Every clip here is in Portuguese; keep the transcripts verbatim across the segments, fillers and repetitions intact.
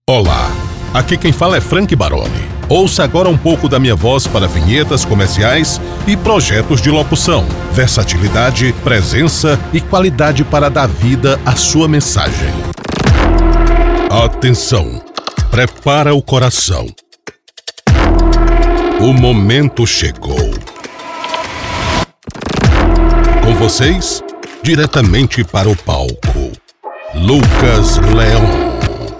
Olá, aqui quem fala é Frank Baroni. Ouça agora um pouco da minha voz para vinhetas comerciais e projetos de locução. Versatilidade, presença e qualidade para dar vida à sua mensagem. Atenção! Prepara o coração. O momento chegou. Com vocês, diretamente para o palco, Lucas Leão.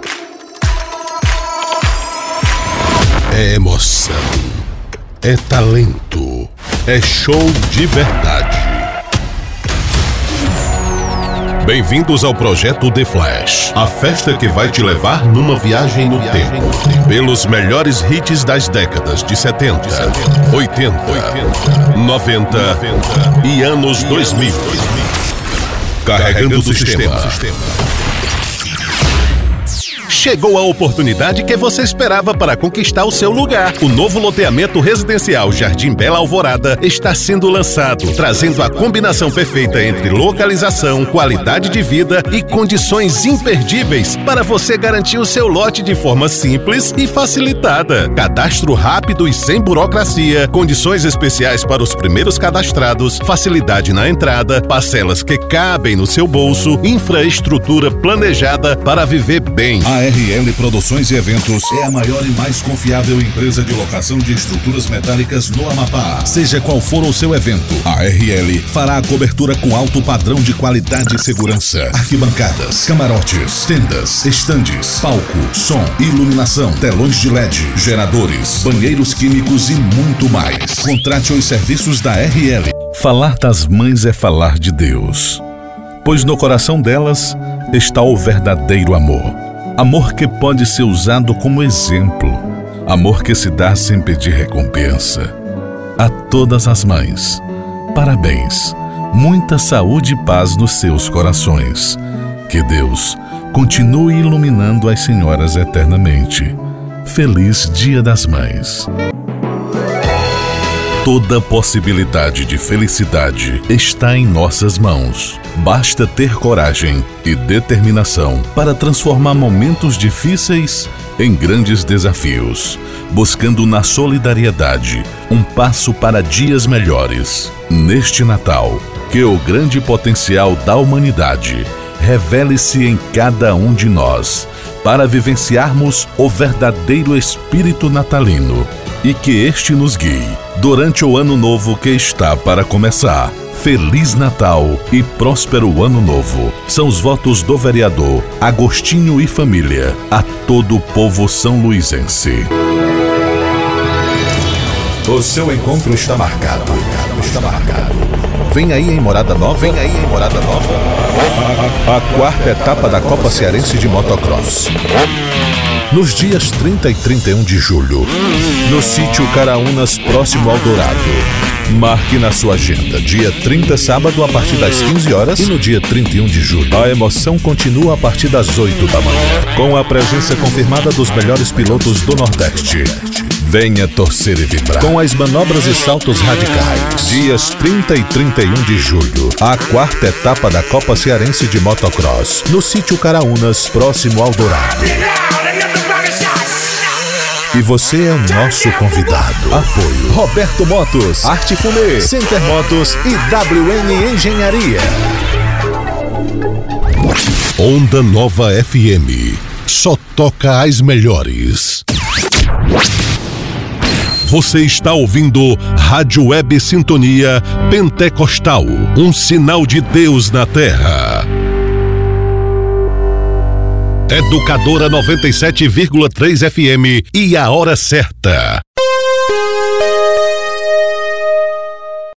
É emoção, é talento, é show de verdade. Bem-vindos ao projeto The Flash, a festa que vai te levar numa viagem no tempo, pelos melhores hits das décadas de setenta, oitenta, noventa e anos dois mil. Carregando o sistema. Chegou a oportunidade que você esperava para conquistar o seu lugar. O novo loteamento residencial Jardim Bela Alvorada está sendo lançado, trazendo a combinação perfeita entre localização, qualidade de vida e condições imperdíveis para você garantir o seu lote de forma simples e facilitada. Cadastro rápido e sem burocracia, condições especiais para os primeiros cadastrados, facilidade na entrada, parcelas que cabem no seu bolso, infraestrutura planejada para viver bem. A R L Produções e Eventos é a maior e mais confiável empresa de locação de estruturas metálicas no Amapá. Seja qual for o seu evento, a R L fará a cobertura com alto padrão de qualidade e segurança. Arquibancadas, camarotes, tendas, estandes, palco, som, iluminação, telões de L E D, geradores, banheiros químicos e muito mais. Contrate os serviços da R L. Falar das mães é falar de Deus, pois no coração delas está o verdadeiro amor. Amor que pode ser usado como exemplo. Amor que se dá sem pedir recompensa. A todas as mães, parabéns. Muita saúde e paz nos seus corações. Que Deus continue iluminando as senhoras eternamente. Feliz Dia das Mães. Toda possibilidade de felicidade está em nossas mãos. Basta ter coragem e determinação para transformar momentos difíceis em grandes desafios, buscando na solidariedade um passo para dias melhores. Neste Natal, que o grande potencial da humanidade revele-se em cada um de nós, para vivenciarmos o verdadeiro espírito natalino e que este nos guie durante o ano novo que está para começar. Feliz Natal e próspero Ano Novo. São os votos do vereador Agostinho e família a todo o povo são luizense. O seu encontro está marcado. Está marcado. Vem aí em Morada Nova. Vem aí em Morada Nova. A, a quarta etapa da Copa Cearense de Motocross. Nos dias trinta e trinta e um de julho, no sítio Caraunas, próximo ao Dourado. Marque na sua agenda, dia trinta, sábado, a partir das quinze horas, e no dia trinta e um de julho, a emoção continua a partir das oito da manhã, com a presença confirmada dos melhores pilotos do Nordeste. Venha torcer e vibrar com as manobras e saltos radicais. Dias trinta e trinta e um de julho, a quarta etapa da Copa Cearense de Motocross, no sítio Caraunas, próximo ao Dourado. E você é o nosso convidado. Apoio Roberto Motos, Arte Fumê, Center Motos e W N Engenharia. Onda Nova F M. Só toca as melhores. Você está ouvindo Rádio Web Sintonia Pentecostal, um sinal de Deus na Terra. Educadora noventa e sete vírgula três F M e a hora certa.